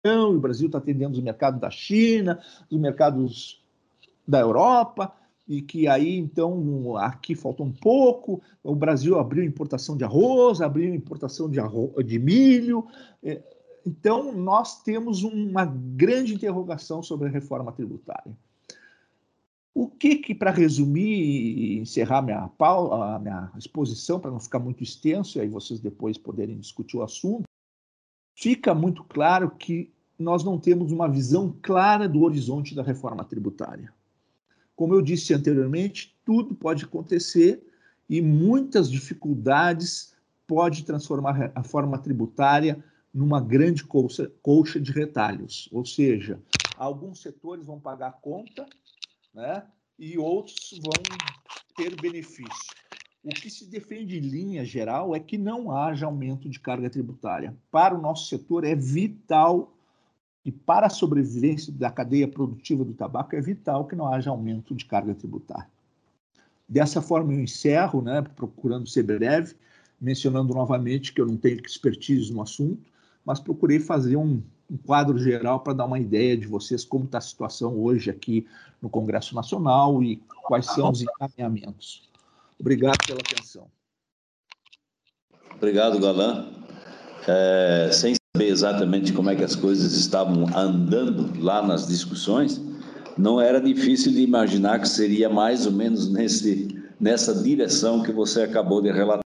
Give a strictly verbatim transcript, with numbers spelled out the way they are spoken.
o Brasil está atendendo os mercados da China, os mercados da Europa, e que aí, então, aqui falta um pouco, o Brasil abriu importação de arroz, abriu importação de, arroz, de milho, então nós temos uma grande interrogação sobre a reforma tributária. O que, que para resumir e encerrar minha, a minha exposição, para não ficar muito extenso, e aí vocês depois poderem discutir o assunto, fica muito claro que nós não temos uma visão clara do horizonte da reforma tributária. Como eu disse anteriormente, tudo pode acontecer e muitas dificuldades pode transformar a reforma tributária numa grande colcha, colcha de retalhos. Ou seja, alguns setores vão pagar a conta, né, e outros vão ter benefício. O que se defende em linha geral é que não haja aumento de carga tributária. Para o nosso setor é vital, e para a sobrevivência da cadeia produtiva do tabaco, é vital que não haja aumento de carga tributária. Dessa forma eu encerro, né, procurando ser breve, mencionando novamente que eu não tenho expertise no assunto, mas procurei fazer um, um quadro geral para dar uma ideia de vocês como está a situação hoje aqui no Congresso Nacional e quais são os encaminhamentos. Obrigado pela atenção. Obrigado, Galan. É, sem saber exatamente como é que as coisas estavam andando lá nas discussões, não era difícil de imaginar que seria mais ou menos nesse, nessa direção que você acabou de relatar.